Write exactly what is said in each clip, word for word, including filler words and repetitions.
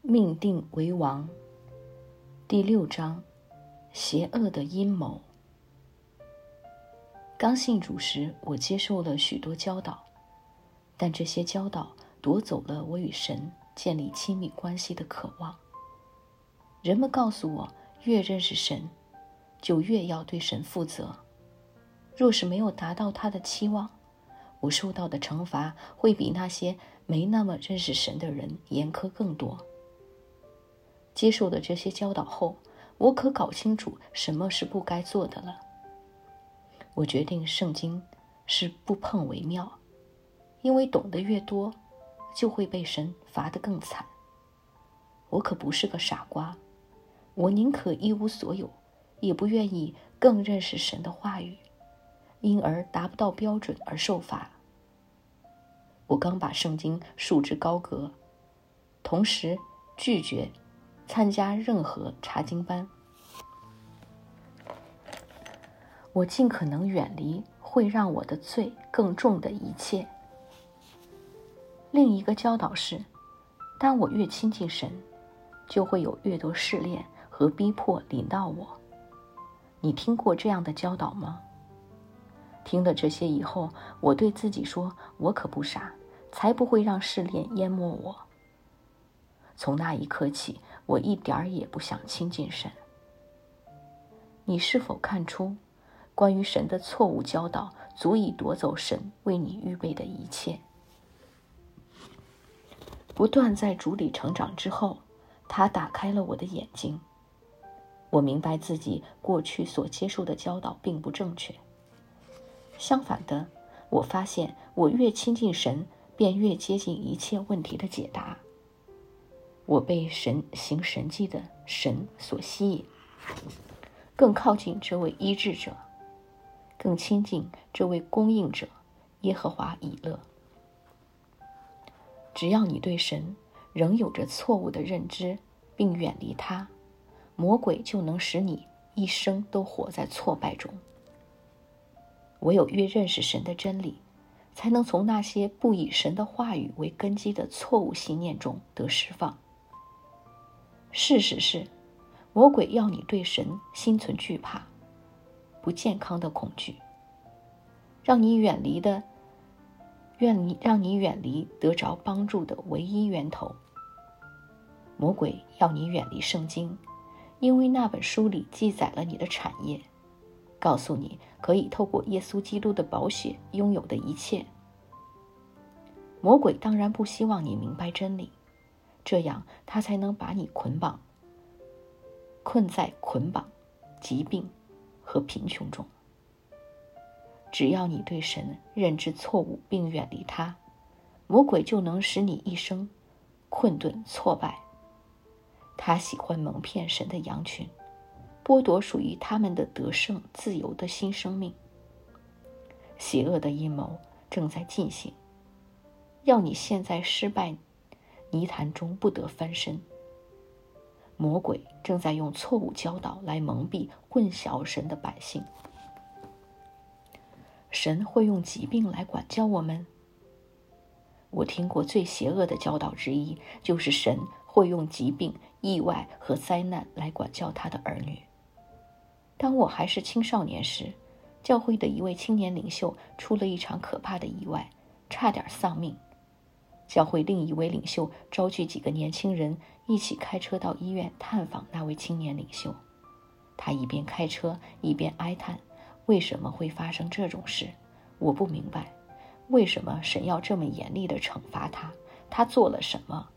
命定为王。第六章，邪恶的阴谋。刚信主时，我接受了许多教导，但这些教导夺走了我与神建立亲密关系的渴望。人们告诉我，越认识神，就越要对神负责。若是没有达到他的期望，我受到的惩罚会比那些没那么认识神的人严苛更多。接受了这些教导后，我可搞清楚什么是不该做的了。我决定圣经是不碰为妙，因为懂得越多，就会被神罚得更惨。我可不是个傻瓜，我宁可一无所有，也不愿意更认识神的话语，因而达不到标准而受罚。我刚把圣经束之高阁，同时拒绝参加任何查经班。我尽可能远离会让我的罪更重的一切。另一个教导是，当我越亲近神，就会有越多试炼和逼迫临到我。你听过这样的教导吗？听了这些以后，我对自己说，我可不傻，才不会让试炼淹没我。从那一刻起，我一点儿也不想亲近神。你是否看出，关于神的错误教导足以夺走神为你预备的一切？不断在主里成长之后，他打开了我的眼睛。我明白自己过去所接受的教导并不正确。相反的，我发现我越亲近神，便越接近一切问题的解答。我被神行神迹的神所吸引，更靠近这位医治者，更亲近这位供应者耶和华以勒。只要你对神仍有着错误的认知，并远离他，魔鬼就能使你一生都活在挫败中。唯有越认识神的真理，才能从那些不以神的话语为根基的错误信念中得释放。事实是，魔鬼要你对神心存惧怕，不健康的恐惧，让你远离的愿你让你远离得着帮助的唯一源头。魔鬼要你远离圣经，因为那本书里记载了你的产业，告诉你可以透过耶稣基督的宝血拥有的一切。魔鬼当然不希望你明白真理，这样他才能把你捆绑，困在捆绑、疾病和贫穷中。只要你对神认知错误并远离他，魔鬼就能使你一生困顿挫败。他喜欢蒙骗神的羊群，剥夺属于他们的得胜自由的新生命。邪恶的阴谋正在进行，要你陷在失败泥潭中不得翻身。魔鬼正在用错误教导来蒙蔽混淆神的百姓。神会用疾病来管教我们？我听过最邪恶的教导之一，就是神会用疾病、意外和灾难来管教他的儿女。当我还是青少年时，教会的一位青年领袖出了一场可怕的意外，差点丧命。教会另一位领袖召集几个年轻人一起开车到医院探访那位青年领袖。他一边开车一边哀叹，为什么会发生这种事？我不明白，为什么神要这么严厉地惩罚他？他做了什么？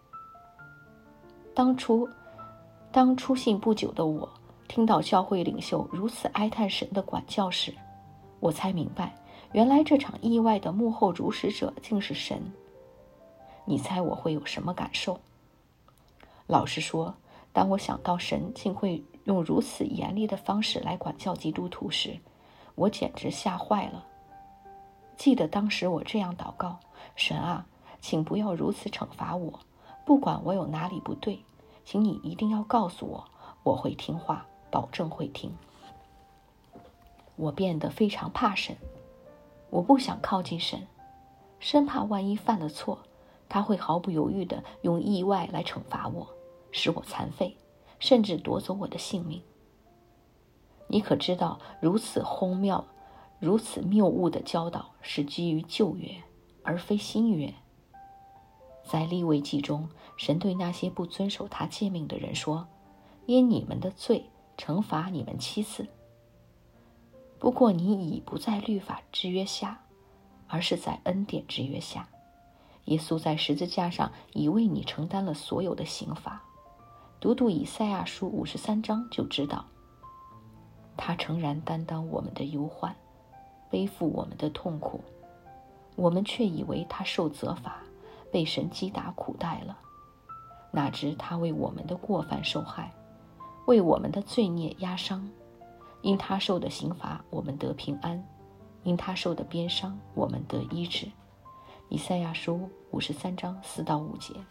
当初，当初信不久的我听到教会领袖如此哀叹神的管教时，我才明白，原来这场意外的幕后主使者竟是神。你猜我会有什么感受？老实说，当我想到神竟会用如此严厉的方式来管教基督徒时，我简直吓坏了。记得当时我这样祷告：神啊，请不要如此惩罚我，不管我有哪里不对，请你一定要告诉我，我会听话，保证会听。我变得非常怕神，我不想靠近神，生怕万一犯了错， 他会毫不犹豫地用意外来惩罚我，使我残废，甚至夺走我的性命。你可知道，如此荒谬、如此谬误的教导是基于旧约，而非新约。在利未记中，神对那些不遵守他诫命的人说：因你们的罪，惩罚你们七次。不过你已不在律法之约下，而是在恩典之约下。耶稣在十字架上已为你承担了所有的刑罚。读读以赛亚书五十三章就知道，他诚然担当我们的忧患，背负我们的痛苦，我们却以为他受责罚，被神击打苦待了。哪知他为我们的过犯受害，为我们的罪孽压伤。因他受的刑罚，我们得平安；因他受的鞭伤，我们得医治。以赛亚书五十三章四到五节。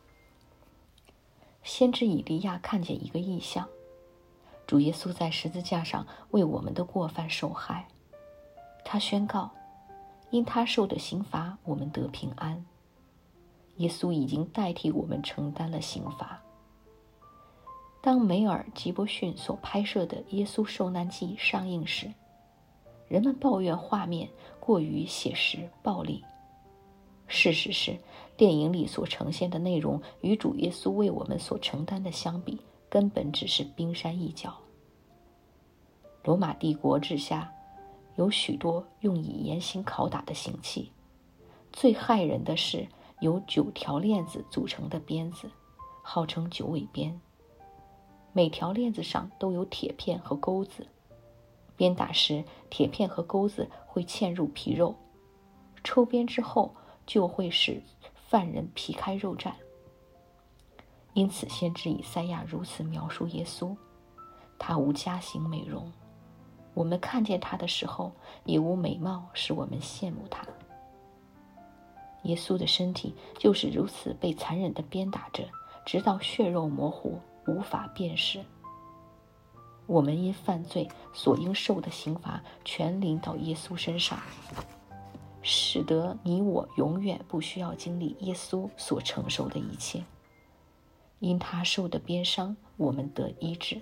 先知以利亚看见一个异象，主耶稣在十字架上为我们的过犯受害。他宣告，因他受的刑罚，我们得平安。耶稣已经代替我们承担了刑罚。当梅尔吉伯逊所拍摄的《耶稣受难记》上映时，人们抱怨画面过于写实暴力。事实是，电影里所呈现的内容与主耶稣为我们所承担的相比，根本只是冰山一角。罗马帝国治下有许多用以严刑拷打的刑器，最骇人的是由九条链子组成的鞭子，号称九尾鞭。每条链子上都有铁片和钩子，鞭打时铁片和钩子会嵌入皮肉，抽鞭之后就会使犯人皮开肉绽。因此先知以赛亚如此描述耶稣，他无佳形美容，我们看见他的时候也无美貌使我们羡慕他。耶稣的身体就是如此被残忍地鞭打着，直到血肉模糊，无法辨识。我们因犯罪所应受的刑罚全临到耶稣身上，使得你我永远不需要经历耶稣所承受的一切。因他受的鞭伤，我们得医治。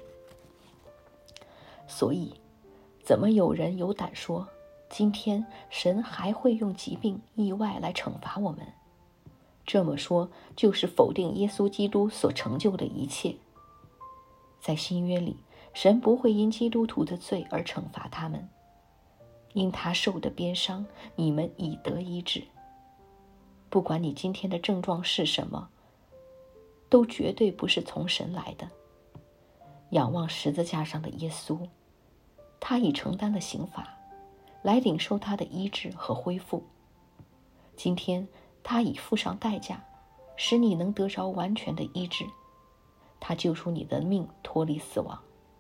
所以，怎么有人有胆说，今天神还会用疾病、意外来惩罚我们？这么说，就是否定耶稣基督所成就的一切。在新约里，神不会因基督徒的罪而惩罚他们。因他受的鞭伤，你们已得医治。不管你今天的症状是什么，都绝对不是从神来的。仰望十字架上的耶稣，他已承担了刑罚，来领受他的医治和恢复。今天他已付上代价，使你能得着完全的医治。他救出你的命，脱离死亡。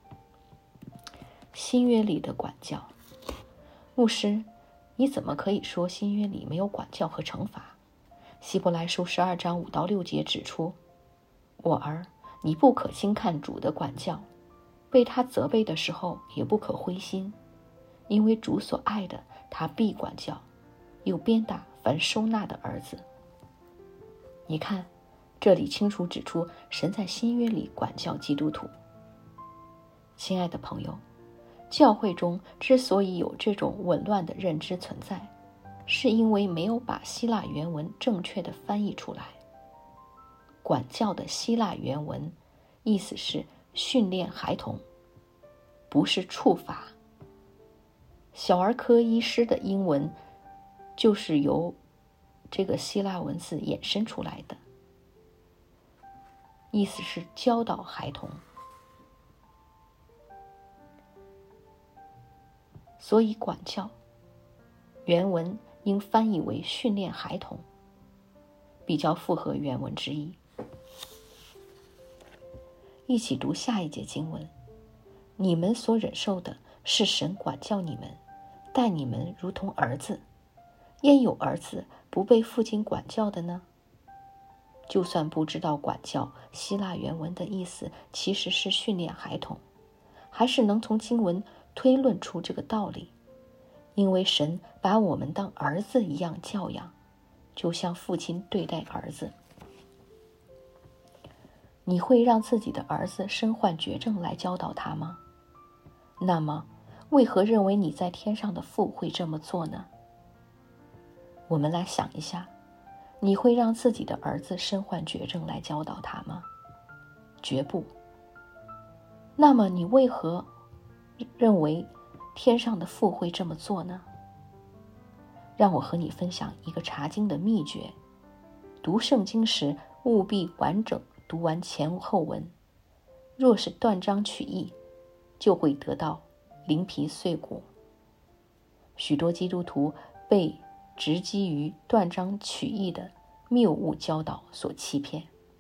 新约里的管教，牧师，你怎么可以说新约里没有管教和惩罚？希伯来书十二章五到六节指出，我儿，你不可轻看主的管教，被他责备的时候也不可灰心，因为主所爱的，他必管教，又鞭打凡收纳的儿子。你看，这里清楚指出神在新约里管教基督徒。亲爱的朋友，教会中之所以有这种紊乱的认知存在，是因为没有把希腊原文正确地翻译出来。管教的希腊原文意思是训练孩童，不是处罚。小儿科医师的英文就是由这个希腊文字衍生出来的，意思是教导孩童。所以管教原文应翻译为训练孩童，比较符合原文之意。一起读下一节经文，你们所忍受的是神管教你们，待你们如同儿子，焉有儿子不被父亲管教的呢？就算不知道管教希腊原文的意思其实是训练孩童，还是能从经文推论出这个道理。因为神把我们当儿子一样教养， 就像父亲对待儿子。你会让自己的儿子身患绝症来教导他吗？那么，为何认为你在天上的父会这么做呢？我们来想一下，你会让自己的儿子身患绝症来教导他吗？绝不。那么你为何认为天上的父会这么做呢？让我和你分享一个查经的秘诀：读圣经时务必完整读完前后文，若是断章取义，就会得到灵皮碎骨。许多基督徒被直基于断章取义的谬误教导所欺骗。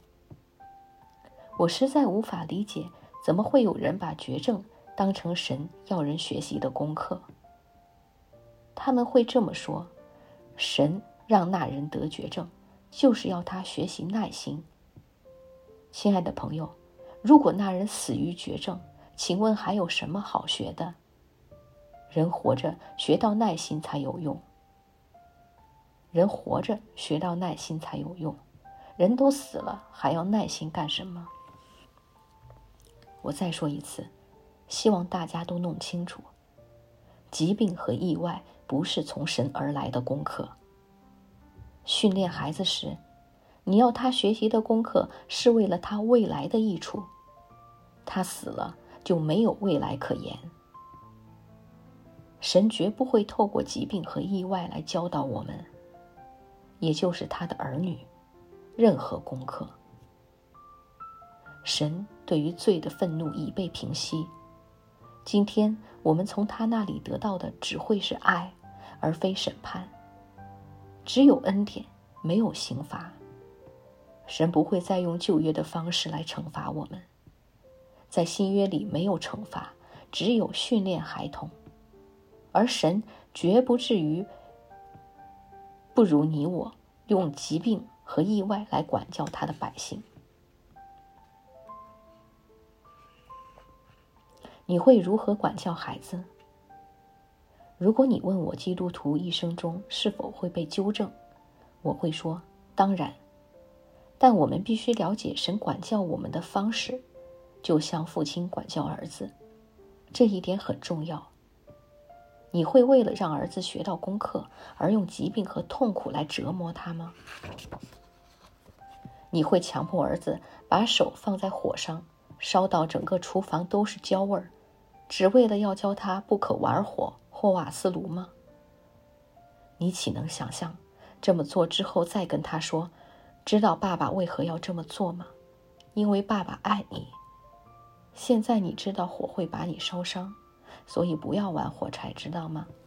我实在无法理解，怎么会有人把绝症当成神要人学习的功课。他们会这么说：神让那人得绝症，就是要他学习耐心。亲爱的朋友，如果那人死于绝症，请问还有什么好学的？人活着学到耐心才有用。人活着学到耐心才有用。人都死了，还要耐心干什么？我再说一次，希望大家都弄清楚，疾病和意外不是从神而来的功课。训练孩子时，你要他学习的功课是为了他未来的益处。他死了就没有未来可言。神绝不会透过疾病和意外来教导我们，也就是他的儿女，任何功课。神对于罪的愤怒已被平息，今天我们从他那里得到的只会是爱，而非审判。只有恩典，没有刑罚。神不会再用旧约的方式来惩罚我们。在新约里没有惩罚，只有训练孩童。而神绝不至于不如你我用疾病和意外来管教他的百姓。你会如何管教孩子？如果你问我基督徒一生中是否会被纠正，我会说当然。但我们必须了解神管教我们的方式，就像父亲管教儿子，这一点很重要。你会为了让儿子学到功课而用疾病和痛苦来折磨他吗？你会强迫儿子把手放在火上，烧到整个厨房都是焦味儿，只为了要教他不可玩火或瓦斯炉吗？你岂能想象这么做之后再跟他说，知道爸爸为何要这么做吗？因为爸爸爱你。现在你知道火会把你烧伤，所以不要玩火柴，知道吗？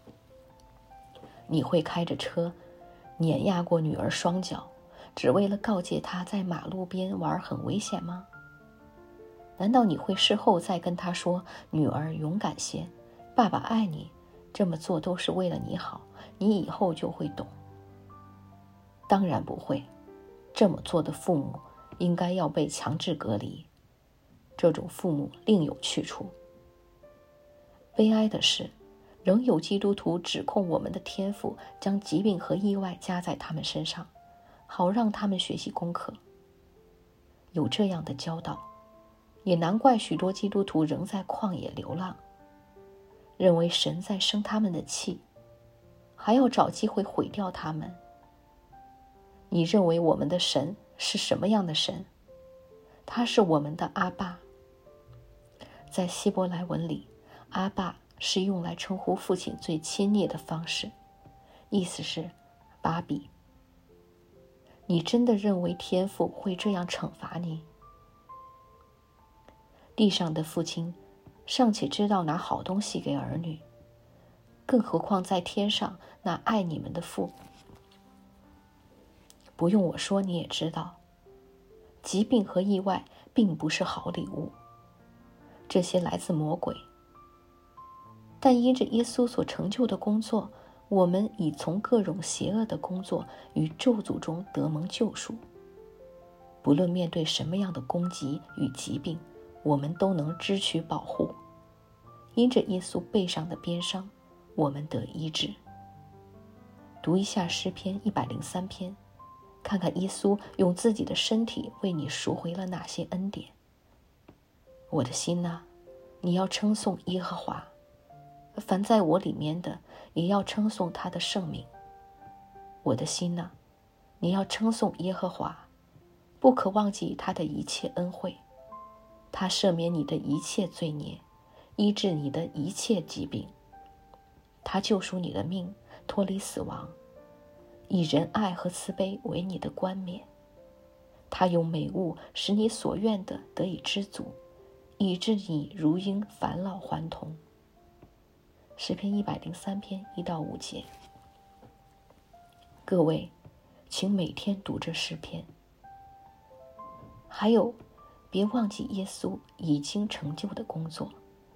你会开着车碾压过女儿双脚，只为了告诫她在马路边玩很危险吗？难道你会事后再跟她说，女儿勇敢些，爸爸爱你，这么做都是为了你好，你以后就会懂？当然不会。这么做的父母应该要被强制隔离，这种父母另有去处。悲哀的是，仍有基督徒指控我们的天父将疾病和意外加在他们身上，好让他们学习功课。有这样的教导，也难怪许多基督徒仍在旷野流浪，认为神在生他们的气，还要找机会毁掉他们。你认为我们的神是什么样的神？他是我们的阿爸。在希伯来文里，阿爸是用来称呼父亲最亲昵的方式，意思是巴比。你真的认为天父会这样惩罚你？地上的父亲尚且知道拿好东西给儿女，更何况在天上那爱你们的父。不用我说，你也知道，疾病和意外并不是好礼物，这些来自魔鬼。但因着耶稣所成就的工作，我们已从各种邪恶的工作与咒诅中得蒙救赎。不论面对什么样的攻击与疾病，我们都能支取保护。因着耶稣背上的鞭伤，我们得医治。 读一下诗篇一百零三篇，看看耶稣用自己的身体为你赎回了哪些恩典。我的心哪，你要称颂耶和华，凡在我里面的也要称颂他的圣名。我的心哪，你要称颂耶和华，不可忘记他的一切恩惠。他赦免你的一切罪孽，医治你的一切疾病。他救赎你的命，脱离死亡，以仁爱和慈悲为你的冠冕。他用美物使你所愿的得以知足，以致你如鹰返老还童。诗篇一百零三篇一到五节。各位，请每天读这诗篇。还有，别忘记耶稣已经成就的工作。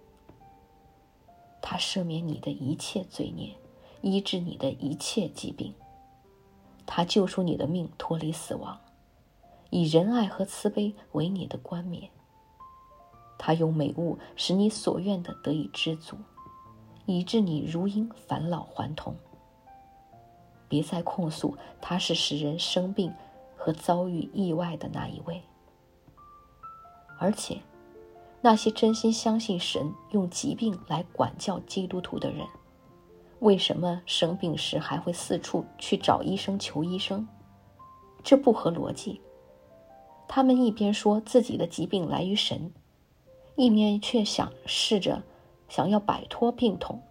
他赦免你的一切罪孽，医治你的一切疾病。他救赎你的命，脱离死亡，以仁爱和慈悲为你的冠冕。他用美物使你所愿的得以知足，以致你如鹰返老还童。别再控诉他是使人生病和遭遇意外的那一位。而且那些真心相信神用疾病来管教基督徒的人，为什么生病时还会四处去找医生求医生？这不合逻辑。他们一边说自己的疾病来于神，一面却想试着想要摆脱病痛。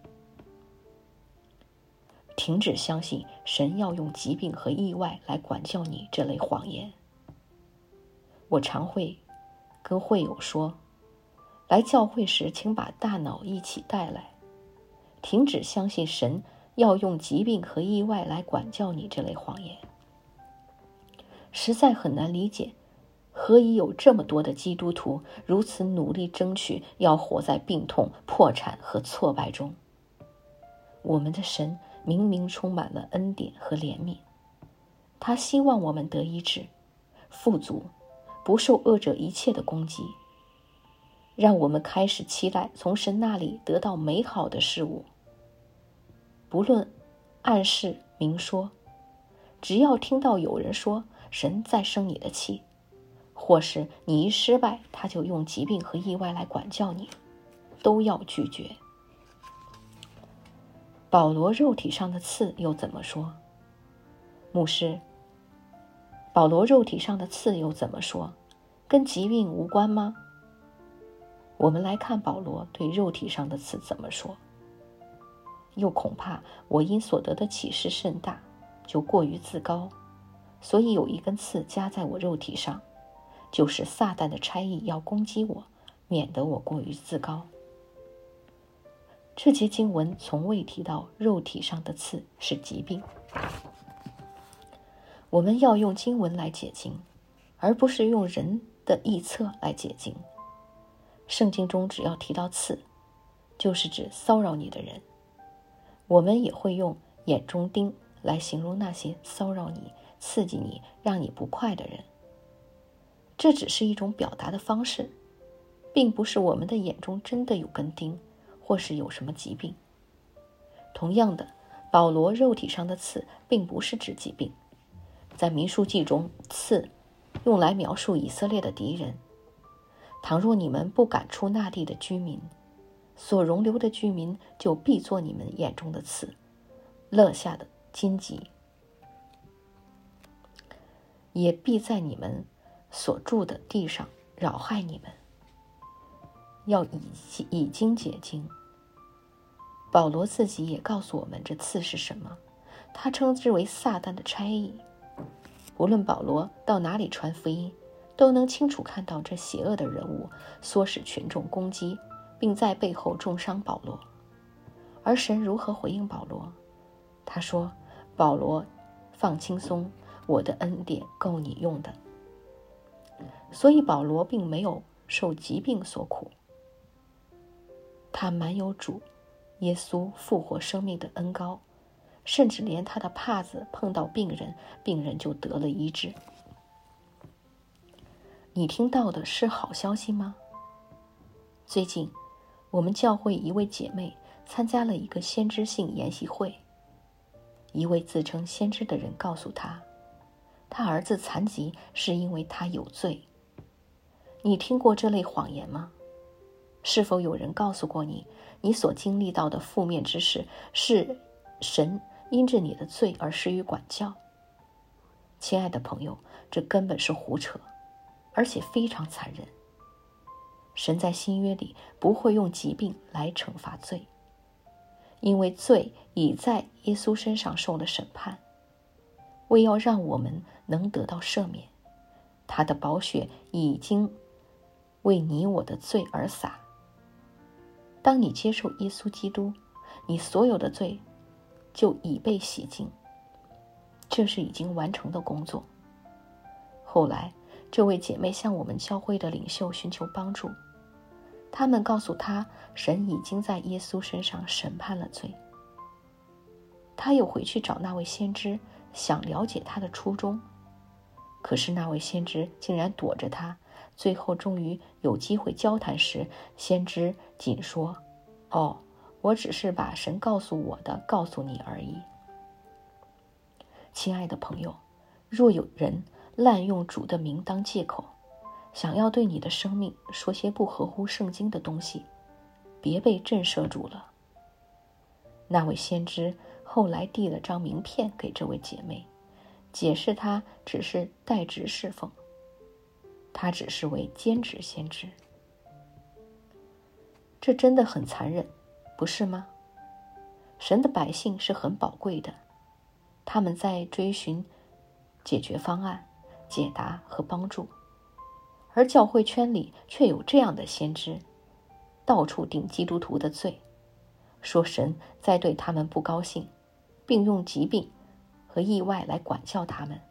停止相信神要用疾病和意外来管教你这类谎言。我常会跟会友说，来教会时请把大脑一起带来，停止相信神要用疾病和意外来管教你这类谎言。实在很难理解，何以有这么多的基督徒如此努力争取要活在病痛、破产和挫败中。我们的神明明充满了恩典和怜悯，他希望我们得医治、富足，不受恶者一切的攻击。让我们开始期待从神那里得到美好的事物。不论暗示明说，只要听到有人说神在生你的气，或是你一失败他就用疾病和意外来管教你，都要拒绝。保罗肉体上的刺又怎么说？牧师，保罗肉体上的刺又怎么说？跟疾病无关吗？我们来看保罗对肉体上的刺怎么说。又恐怕我因所得的启示甚大，就过于自高，所以有一根刺加在我肉体上，就是撒旦的差役要攻击我，免得我过于自高。这节经文从未提到肉体上的刺是疾病。我们要用经文来解经，而不是用人的臆测来解经。圣经中只要提到刺，就是指骚扰你的人。我们也会用眼中钉来形容那些骚扰你、刺激你、让你不快的人。这只是一种表达的方式，并不是我们的眼中真的有根钉，或是有什么疾病。同样的，保罗肉体上的刺并不是指疾病。在民数记中，刺用来描述以色列的敌人。倘若你们不赶出那地的居民，所容留的居民就必作你们眼中的刺，勒下的荆棘，也必在你们所住的地上扰害你们。要以以经解经。保罗自己也告诉我们这刺是什么，他称之为撒旦的差役。无论保罗到哪里传福音，都能清楚看到这邪恶的人物唆使群众攻击，并在背后重伤保罗。而神如何回应保罗？他说，保罗，放轻松，我的恩典够你用的。所以保罗并没有受疾病所苦，他满有主耶稣复活生命的恩膏，甚至连他的帕子碰到病人，病人就得了医治。你听到的是好消息吗？最近我们教会一位姐妹参加了一个先知性研习会， 一位自称先知的人告诉他，他儿子残疾是因为他有罪。你听过这类谎言吗？是否有人告诉过你，你所经历到的负面之事是神因着你的罪而施予管教？亲爱的朋友，这根本是胡扯，而且非常残忍。神在新约里不会用疾病来惩罚罪，因为罪已在耶稣身上受了审判，为要让我们能得到赦免，他的宝血已经为你我的罪而洒。当你接受耶稣基督，你所有的罪就已被洗净，这是已经完成的工作。后来这位姐妹向我们教会的领袖寻求帮助，他们告诉她，神已经在耶稣身上审判了罪。她又回去找那位先知，想了解他的初衷，可是那位先知竟然躲着他。最后终于有机会交谈时，先知仅说，哦，我只是把神告诉我的告诉你而已。亲爱的朋友，若有人滥用主的名当借口，想要对你的生命说些不合乎圣经的东西，别被震慑住了。那位先知后来递了张名片给这位姐妹，解释他只是代职侍奉，他只是为兼职先知。这真的很残忍，不是吗？神的百姓是很宝贵的，他们在追寻解决方案、解答和帮助，而教会圈里却有这样的先知，到处定基督徒的罪，说神在对他们不高兴，并用疾病和意外来管教他们。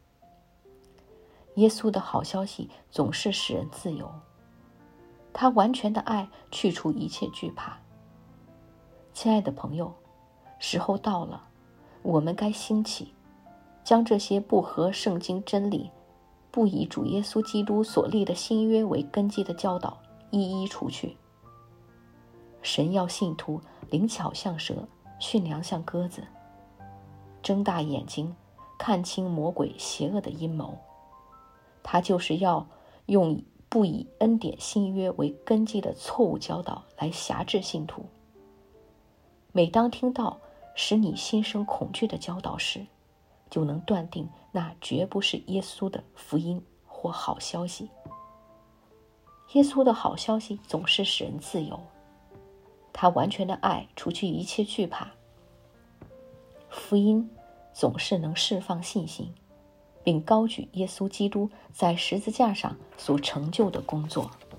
耶稣的好消息总是使人自由，他完全的爱去除一切惧怕。亲爱的朋友，时候到了，我们该兴起，将这些不合圣经真理、不以主耶稣基督所立的新约为根基的教导一一除去。神要信徒灵巧像蛇，驯良像鸽子，睁大眼睛看清魔鬼邪恶的阴谋。他就是要用不以恩典新约为根基的错误教导来辖制信徒。每当听到使你心生恐惧的教导时，就能断定那绝不是耶稣的福音或好消息。耶稣的好消息总是使人自由，他完全的爱除去一切惧怕。福音总是能释放信心，并高举耶稣基督在十字架上所成就的工作。